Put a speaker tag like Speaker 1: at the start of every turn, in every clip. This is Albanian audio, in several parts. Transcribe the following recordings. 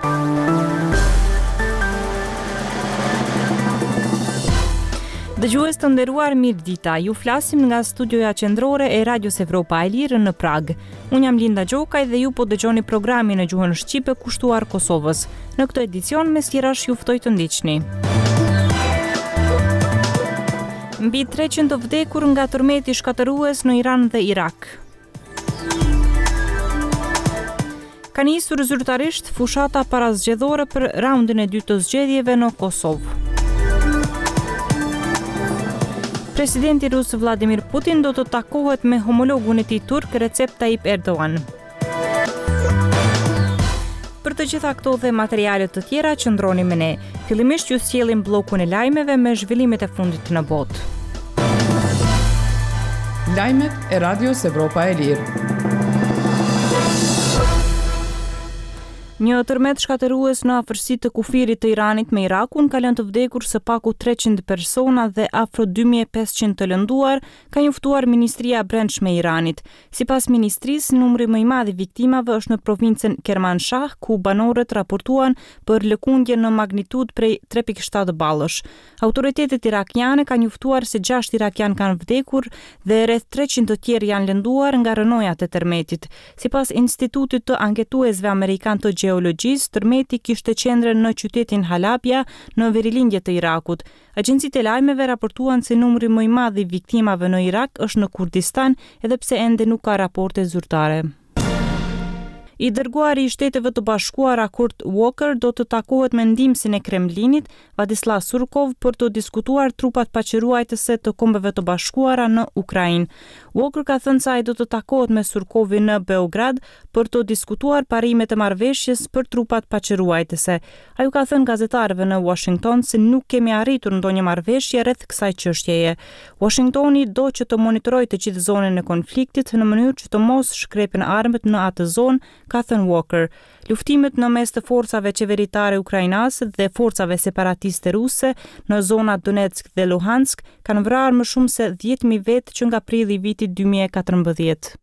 Speaker 1: Dëgjues të nderuar, mirë dita. Ju flasim nga studioja qendrore e Radios Evropa e Lirë në Prag. Unë jam Linda Gjokaj dhe ju po dëgjoni programin në gjuhën shqipe kushtuar Kosovës. Në këtë edicion mes tjerash ju ftoj të ndiqni. Mbi 300 vdekur nga tërmeti shkatërues në Iran dhe Irak. Ka nisur zyrtarisht fushata parazgjedhore për raundin e dytë të zgjedhjeve në Kosovë. Presidenti rus Vladimir Putin do të takohet me homologun e tij turk Recep Tayyip Erdogan. Për të gjitha këto dhe materialet të tjera, qëndroni me ne. Fillimisht ju sjellim bllokun e lajmeve me zhvillimet e fundit në botë.
Speaker 2: Lajmet e Radios Evropa e Lirë.
Speaker 1: Një tërmet shkatërues në afërsi të kufirit të Iranit me Irakun ka lënë të vdekur së paku 300 persona dhe afro 2500 të lënduar, ka njoftuar Ministria e Brendshme e Iranit. Sipas ministrisë, numri më i madh i viktimave është në provincën Kermanshah, ku banorët raportuan për lëkundje në magnitudë prej 3.7 ballësh. Autoritetet irakiane kanë njoftuar se 6 irakian kanë vdekur dhe rreth 300 të tjerë janë lënduar nga rënojat e tërmetit. Sipas Institutit të Anketuesve Amerikan të Geologjisë, tërmeti kishte qendrën në qytetin Halabja, në verilindje të Irakut. Agjencitë e lajmeve raportuan se numri më i madh i viktimave në Irak është në Kurdistan, edhe pse ende nuk ka raporte zyrtare. I dërguari i Shteteve të Bashkuara Kurt Walker do të takohet me ndihmësin e Kremlinit, Vladislav Surkov, për të diskutuar trupat paqëruajtëse të Kombeve të Bashkuara në Ukrainë. Walker ka thënë se ai do të takohet me Surkovin në Beograd për të diskutuar parimet e marrëveshjes për trupat paqëruajtëse. Ai ka thënë gazetarëve në Washington se nuk kemi arritur ndonjë marrëveshje rreth kësaj çështjeje. Washingtoni do që të monitorojë të gjithë zonën e konfliktit në mënyrë që të mos shkrepen armët në atë zonë, ka thënë Walker. Luftimet në mes të forcave qeveritare ukrainase dhe forcave separatiste ruse në zonat Donetsk dhe Luhansk kanë vrarë më shumë se 10.000 vetë që nga prilli i vitit 2014.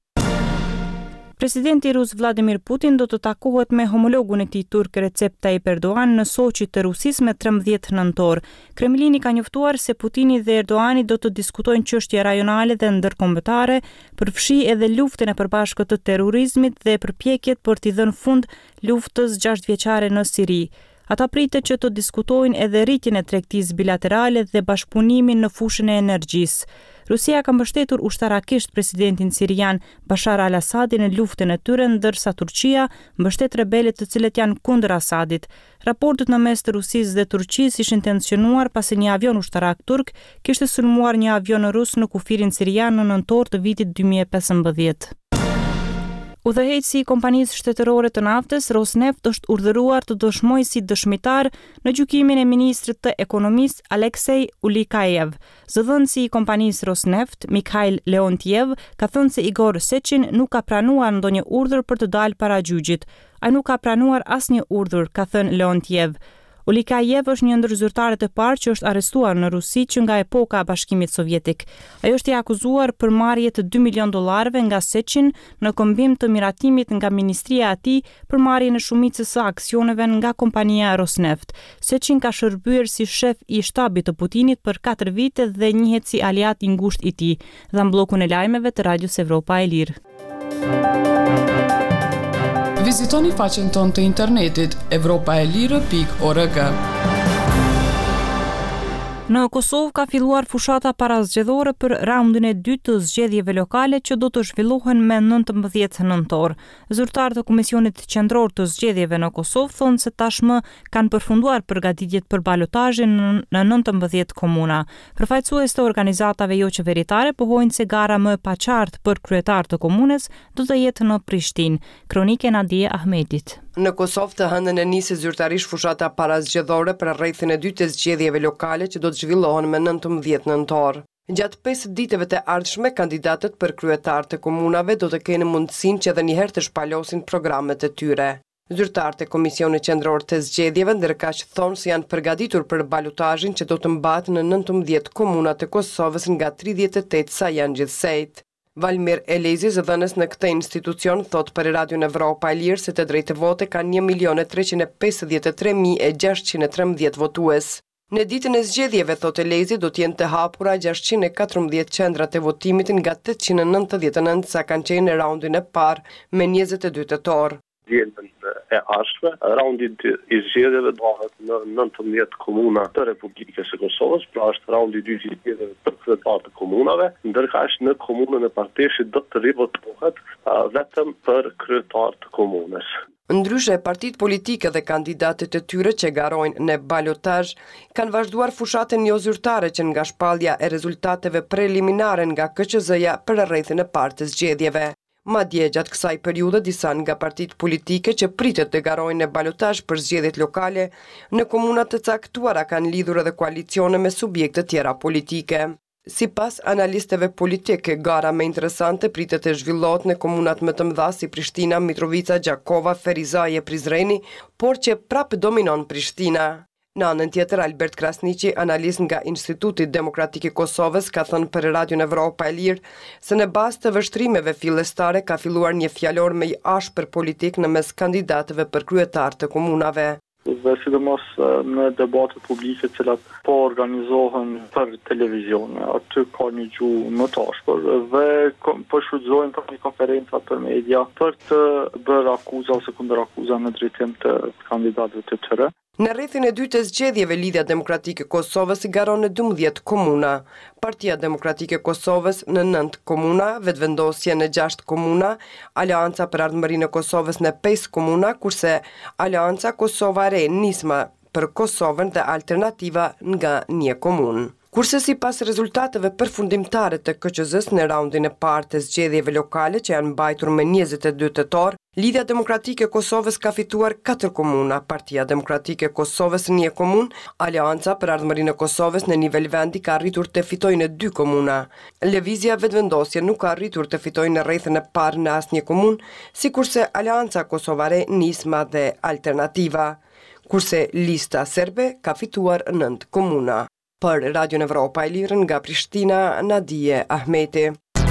Speaker 1: Presidenti rus Vladimir Putin do të takohet me homologun e tij turk Recep Tayyip Erdogan në Soçi të Rusisë me 13 nëntor. Kremlini ka njoftuar se Putini dhe Erdoani do të diskutojnë çështje rajonale dhe ndërkombëtare, përfshi edhe luftën e përbashkët të terrorizmit dhe përpjekjet për t'i dhënë fund luftës 6 vjeçare në Siri. Ata pritet që të diskutojnë edhe rritjen e tregtisë bilaterale dhe bashkëpunimin në fushën e energjisë. Rusia ka mbështetur ushtarakisht presidentin sirian Bashar al-Assadin në luftën e tyre, ndërsa Turqia mbështet rebelët të cilët janë kundër Asadit. Raportet në mes të Rusisë dhe Turqisë ishin tensionuar pasi një avion ushtarak turk kishte sulmuar një avion rus në kufirin sirian në nëntor të vitit 2015. Udhëheqësi i kompanisë shtetërore të naftës Rosneft është urdhëruar të dëshmojë si dëshmitar në gjykimin e ministrit të ekonomisë Aleksej Ulikajev. Zëdhënësi i kompanisë Rosneft, Mikhail Leontiev, ka thënë se Igor Secin nuk ka pranuar ndonjë urdhër për të dalë para gjyqit. Ai nuk ka pranuar asnjë urdhër, ka thënë Leontiev. Ulikajev është një ndër zyrtarët e parë që është arrestuar në Rusi që nga epoka e Bashkimit Sovjetik. Ai është i akuzuar për marrje të $2 milion nga Secin në kombim të miratimit nga ministria e tij për marrjen e shumicës së aksioneve nga kompania Rosneft. Secin ka shërbyer si shef i shtabit të Putinit për 4 vite dhe njihet si aleat i ngushtë i tij. Dha bllokun e lajmeve të Radios Evropa e Lirë.
Speaker 2: Vizitoni faqen tonë të internetit evropaelire.org.
Speaker 1: Në Kosovë ka filluar fushata parazgjedhore për raundin e dytë të zgjedhjeve lokale që do të zhvillohen me 19 nëntor. Zyrtarët e Komisionit Qendror të Zgjedhjeve në Kosovë thonë se tashmë kanë përfunduar përgatitjet për balotazhin në 19 komuna. Përfaqësues të organizatave jo qeveritare pohojnë se gara më e paqartë për kryetar të komunës do të jetë në Prishtinë. Kronike Nadia Ahmedit.
Speaker 3: Në Kosovë të hënën e nisi zyrtarisht fushata parazgjedhore për rrethin e dytë të zgjedhjeve lokale që do të zhvillohen me 19 nëntor. Gjatë 5 ditëve të ardhshme, kandidatët për kryetar të komunave do të kenë mundësinë që edhe një herë të shpalosin programet e tyre. Zyrtarët e Komisionit Qendror të Zgjedhjeve ndërkaq thonë se janë përgatitur për balotazhin që do të mbahet në 19 komuna të Kosovës nga 38 sa janë gjithsejt. Valmir Elezi, zëdhënës në këtë institucion, thot për Radion Evropa e Lirë se të drejtë vote ka 1.353.613 votues. Në ditën e zgjedhjeve, thot Elezi, do t'jenë të hapura 614 qendrat e votimit nga 899 sa kanë qenë në raundin e parë me 22 tetor.
Speaker 4: Zgjedhjen e ardhshme, raundi i zgjedhjeve bëhet në 19 komuna të Republikës së Kosovës, pra është raundi i dytë i zgjedhjeve për kryetarët e komunave, ndërkaq në komunën e Parteshit do të rivotohet vetëm për kryetarët e komunës.
Speaker 3: Ndryshe, partitë politike dhe kandidatët e tyre që garojnë në balotazh kanë vazhduar fushatën jo zyrtare që nga shpallja e rezultateve preliminare nga KQZ-ja për rrethin e parë të zgjedhjeve. Madje gjatë kësaj periudhe disa nga partitë politike që pritet të garojnë në balotazh për zgjedhjet lokale në komuna të caktuara kanë lidhur edhe koalicione me subjekte tjera politike. Sipas analistëve politikë, gara më interesante pritet të zhvillohet në komunat më të mëdha si Prishtina, Mitrovica, Gjakova, Ferizaj e Prizreni, por që prapë dominon Prishtina. Në anën tjetër, Albert Krasniqi, analist nga Instituti Demokratik i Kosovës, ka thënë për Radion Evropa e Lirë se në bazë të vështrimeve fillestare ka filluar një fjalor më i ashpër politik në mes kandidatëve për kryetar të komunave.
Speaker 5: Dhe sidomos në debatet publike të cilat po organizohen për televizion, aty ka një gjuhë më të ashpër dhe po shfrytëzohen për një konferenca për media për të bërë akuza ose kundërakuza në drejtim të kandidatëve të tyre.
Speaker 3: Në rrethin e dytë të zgjedhjeve, Lidhja Demokratike e Kosovës i garon në 12 komuna, Partia Demokratike e Kosovës në 9 komuna, Vetëvendosje në 6 komuna, Aleanca për Ardhmërinë e Kosovës në 5 komuna, kurse Aleanca Kosova Re Nisma për Kosovën dhe Alternativa nga 1 komunë. Kurse sipas rezultateve përfundimtare të KQZ-s në raundin e parë të zgjedhjeve lokale që janë mbajtur me 22 tetor, Lidhja Demokratike e Kosovës ka fituar 4 komuna, Partia Demokratike e Kosovës në 1 komunë, Aleanca për Ardhmërinë e Kosovës në nivel vendi ka arritur të fitojë në 2 komuna. Lëvizja Vetëvendosje nuk ka arritur të fitojë në rrethin e parë në asnjë komunë, sikurse Aleanca Kosova Re, Nisma dhe Alternativa, kurse Lista Serbe ka fituar 9 komuna. Për Radion Evropa e Lirë nga Prishtina, Nadije Ahmeti.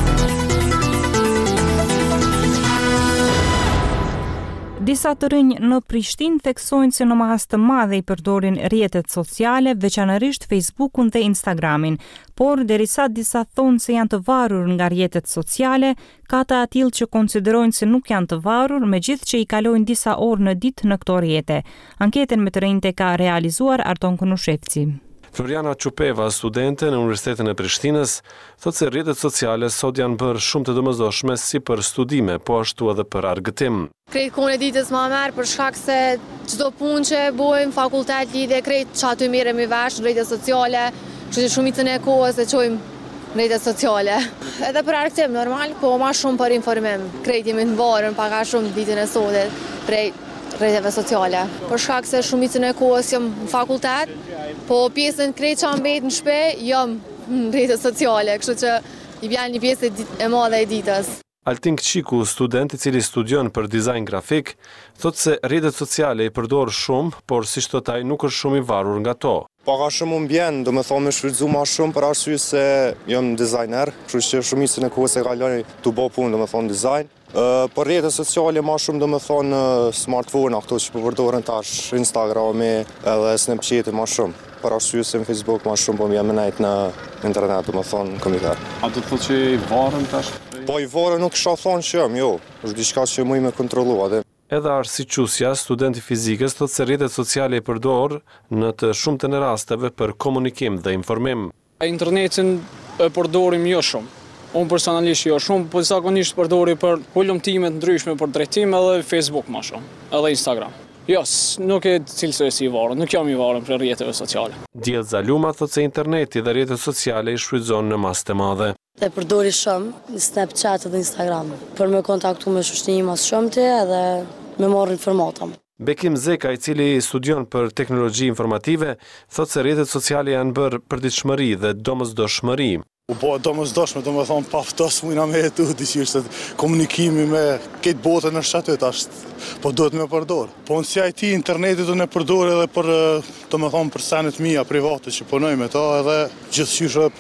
Speaker 1: Disa të rinj në Prishtinë theksojnë se në mas të madhe i përdorin rrjetet sociale, veçanërisht Facebookun dhe Instagramin, por derisa disa thonë se janë të varur nga rrjetet sociale, ka të atill që konsiderojnë se nuk janë të varur, megjithë që i kalojnë disa orë në ditë në këto rrjete. Anketën me të rinjtë ka realizuar Arton Kunushevci.
Speaker 6: Floriana Çupeva, studente në Universitetin e Prishtinës, thotë se rrjetet sociale sot janë bërë shumë të domosdoshme si për studime, po ashtu edhe për argëtim.
Speaker 7: Krejt kohën e ditës ma merë për shkak se çdo punë që bojmë fakultet lidhe krejt që aty mirëm i vesh në rrjetet sociale, që shumicën e kohës e qojmë në rrjetet sociale. Edhe për argëtim normal, po ma shumë për informim. Krejt jemi të varur paka shumë ditën e sotit prej rrjeteve sociale. Për shkak se shumicën e kohës jam në fakultet, po pjesën krejt që ambet në shpe, jam në rrjetet sociale, kështu që i vjen një pjesë e madhe e ditës.
Speaker 6: Altin Kqiku, student i cili studion për dizajn grafik, thotë se rrjetet sociale i përdor shumë, por siç thot ai nuk është shumë i varur nga to.
Speaker 8: Ka shumë mbjen, do me thonë me shfrytëzu ma shumë për arsye se jam dizajner, kështu që shumicën e kohës e kaloj të bëj punë, do me thonë dizajn. Por rrjetet sociale ma shumë do me thonë smartphone, ato që përdoren tash, Instagrami edhe Snapchat ma shumë. Për arsye se në Facebook ma shumë po m'jam nejt në internet, do me thonë kompjuter.
Speaker 6: A do të thotë që i varën tash?
Speaker 8: Po i varën nuk isha thonë që jam, jo. Është diçka që muj me kontrollu atë.
Speaker 6: Edhe Arsi Qusja, student i fizikës, thotë se rrjetet sociale i përdor në të shumtën e rasteve për komunikim dhe informim.
Speaker 9: Internetin e përdorim jo shumë. Unë personalisht jo shumë, po zakonisht përdori për hulumtime të ndryshme për drejtim edhe Facebook ma shumë, edhe Instagram. Jo, nuk e cilësoj i varur, nuk jam i varur për rrjeteve sociale.
Speaker 6: Djetë Zaluma thotë se interneti dhe rrjetet sociale i shfrytëzon në masë të madhe.
Speaker 10: E përdori shumë në Snapchat dhe Instagram, për me kontaktu me shoqërinë mas shumëti edhe me marrë informata.
Speaker 6: Bekim Zeka, i cili studion për teknologji informative, thotë se rrjetet sociale janë bërë përditshmëri dhe domosdoshmëri.
Speaker 11: Po domosdoshme, do me thonë paftos mujna me jetu, dishirë se komunikimi me këtë botën është aty tash, po duhet me përdor. Po në si IT internetit do ne përdor edhe për, do me thonë për senet mia private që punoj me ta edhe gjithësisht edhe për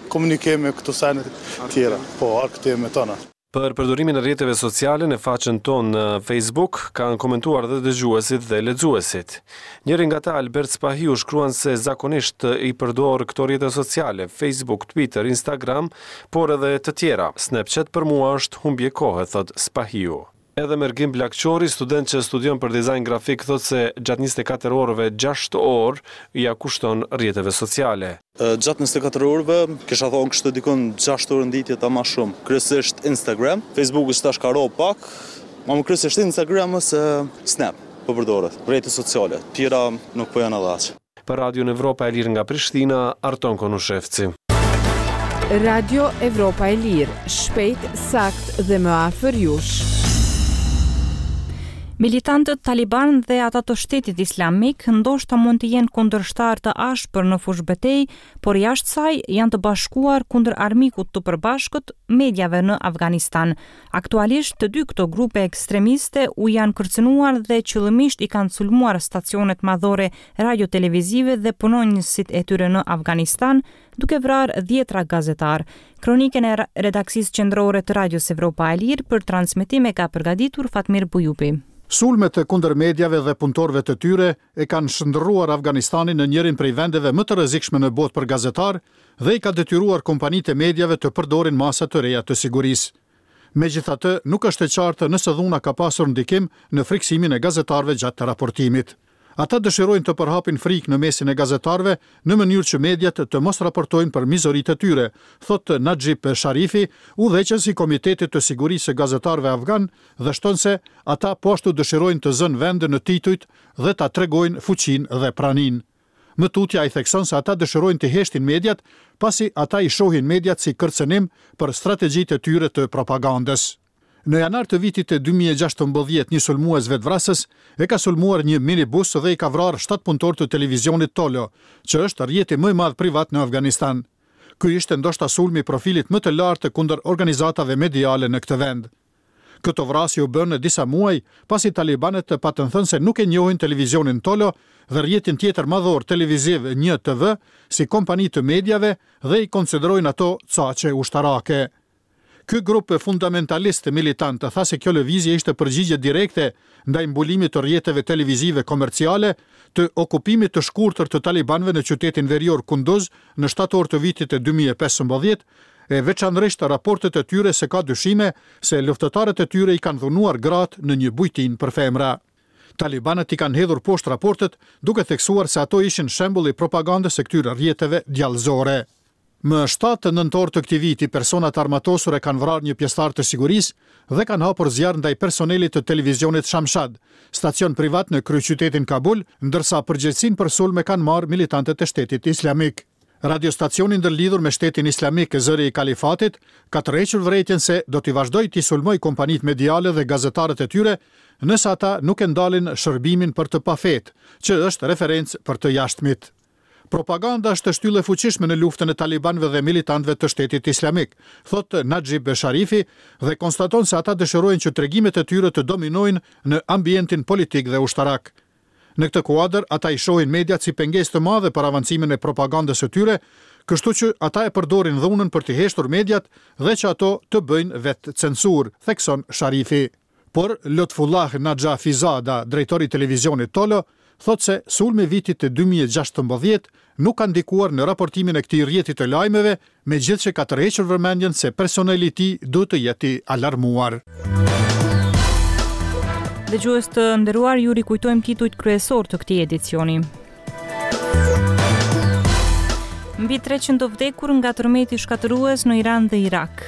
Speaker 11: komunikojmë me këto sene tjera, po arkëtime tona.
Speaker 6: Për përdorimin e rrjeteve sociale në faqen tonë në Facebook kanë komentuar dhe dëgjuesit dhe lexuesit. Njëri nga ta, Albert Spahiu, shkruan se zakonisht i përdor këto rrjete sociale, Facebook, Twitter, Instagram, por edhe të tjera. Snapchat për mua është humbje kohe, thot Spahiu. Edhe Mergim Blakqori, student që studion për dizajn grafik, thot se gjatë 24 orëve 6 orë ja kushton rrjeteve sociale.
Speaker 12: Gjatë 24 orëve kisha thonë kështë dikon 6 orë nditje ta ma shumë. Kryesisht Instagram, Facebook është tash ka ro pak, ma më kryesisht Instagram ose Snap për përdoret, rrjete sociale. Tjera nuk po janë edhe aq.
Speaker 6: Për Radio Evropa e Lirë nga Prishtina, Arton Konushevci.
Speaker 13: Radio Evropa e Lirë, shpejt, sakt dhe më afër jush.
Speaker 1: Militantët Taliban dhe ata të Shtetit Islamik ndoshta mund të jenë kundërshtar të ashpër në fushë betejë, por jashtë saj janë të bashkuar kundër armikut të përbashkët, mediave në Afganistan. Aktualisht të dy këto grupe ekstremiste u janë kërcënuar dhe qëllimisht i kanë sulmuar stacionet madhore radio-televizive dhe punonjësit e tyre në Afganistan, duke vrarë 10 gazetar. Kronikën e redaksisë qendrore të Radios Evropa e Lirë për transmetim e ka përgatitur Fatmir Bujupi.
Speaker 14: Sulmet kundër mediave dhe punëtorëve të tyre e kanë shndërruar Afganistanin në njërin prej vendeve më të rrezikshme në botë për gazetar dhe i ka detyruar kompanitë e mediave të përdorin masa të reja të sigurisë. Megjithatë, nuk është e qartë nëse dhuna ka pasur ndikim në friksimin e gazetarëve gjatë raportimit. Ata dëshirojnë të përhapin frikë në mesin e gazetarëve në mënyrë që mediat të mos raportojnë për mizoritë e tyre, thot Najib Sharifi, udhëheqës i Komitetit të Sigurisë së Gazetarëve Afgan, dhe shton se ata po ashtu dëshirojnë të zënë vend në titujt dhe ta tregojnë fuqinë dhe praninë. Më tutja i thekson se ata dëshirojnë të heshtin mediat, pasi ata i shohin mediat si kërcënim për strategjitë e tyre të propagandës. Në janar të vitit e 2016, një sulmues vetvrasës e ka sulmuar një minibus dhe i ka vrarë 7 punëtor të televizionit Tolo, që është rrjeti më i madh privat në Afganistan. Ky ishte ndoshta sulmi i profilit më të lartë kundër organizatave mediale në këtë vend. Këto vrasje u bën në disa muaj pasi talibanët patën thënë se nuk e njohin televizionin Tolo dhe rrjetin tjetër madhor televiziv 1TV si kompani të mediave dhe i konsiderojnë ato caqe ushtarake. Ky grup fundamentalist militant tha se kjo lëvizje ishte përgjigje direkte ndaj mbulimit të rrjeteve televizive komerciale, të okupimit të shkurtër të talibanëve në qytetin verior Kunduz në shtator të vitit e 2015, e veçanërisht raportet e tyre se ka dyshime se luftëtarët e tyre i kanë dhunuar gratë në një bujtin për femra. Talibanët i kanë hedhur poshtë raportet duke theksuar se ato ishin shembull i propagandës së këtyre rrjeteve djallëzore. Më 7 nëntor të këtij viti, personat armatosur e kanë vrarë një pjesëtar të sigurisë dhe kanë hapur zjarr ndaj personelit të televizionit Shamshad, stacion privat në kryeqytetin Kabul, ndërsa përgjegjësinë për sulme kanë marrë militantët e Shtetit Islamik. Radiostacioni ndërlidhur me Shtetin Islamik, zëri i kalifatit, ka tërhequr vërejtjen se do t'i vazhdojë t'i sulmojë kompanitë mediale dhe gazetarët e tyre, nëse ata nuk e ndalin shërbimin për të pafetë, që është referencë për të jashtëmit. Propaganda është shtyllë e fuqishme në luftën e talibanëve dhe militantëve të Shtetit Islamik, thot Najib Sharifi, dhe konstaton se ata dëshirojnë që tregimet e tyre të dominojnë në ambientin politik dhe ushtarak. Në këtë kuadër, ata i shohin mediat si pengesë të madhe për avancimin e propagandës së tyre, kështu që ata e përdorin dhunën për të heshtur mediat dhe që ato të bëjnë vetë censur, thekson Sharifi. Por Lutfullah Najafizada, drejtori i televizionit Tolo, thot se sulmi vitit të 2016 nuk ka ndikuar në raportimin e këtij rrjeti të lajmeve, megjithëse ka tërhequr vëmendjen se personeli i tij duhet të jetë alarmuar.
Speaker 1: Dëgjues të nderuar, ju rikujtojmë titujt kryesor të këtij edicioni. Mbi 300 vdekur nga tërmeti shkatërues në Iran dhe Irak.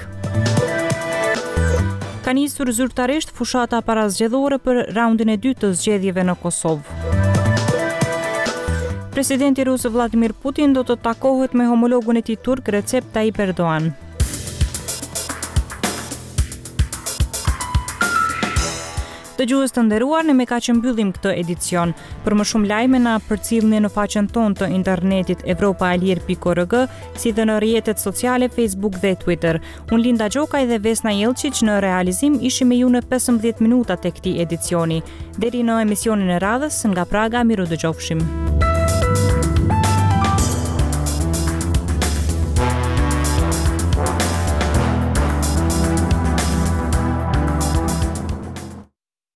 Speaker 1: Ka nisur zyrtarisht fushata parazgjedhore për raundin e dytë të zgjedhjeve në Kosovë. Presidenti rus Vladimir Putin do të takohet me homologun e tij turk Recep Tayyip Erdogan. Dëgjues të nderuar, ne me kaq mbyllim këtë edicion. Për më shumë lajme na përcjellni në faqen tonë të internetit evropaelir.org, si dhe në rrjetet sociale Facebook dhe Twitter. Unë Linda Gjokaj dhe Vesna Jelčić në realizim ishim me ju në 15 minuta tek këtij edicioni. Deri në emisionin e radhës nga Praga, miru dëgjofshim.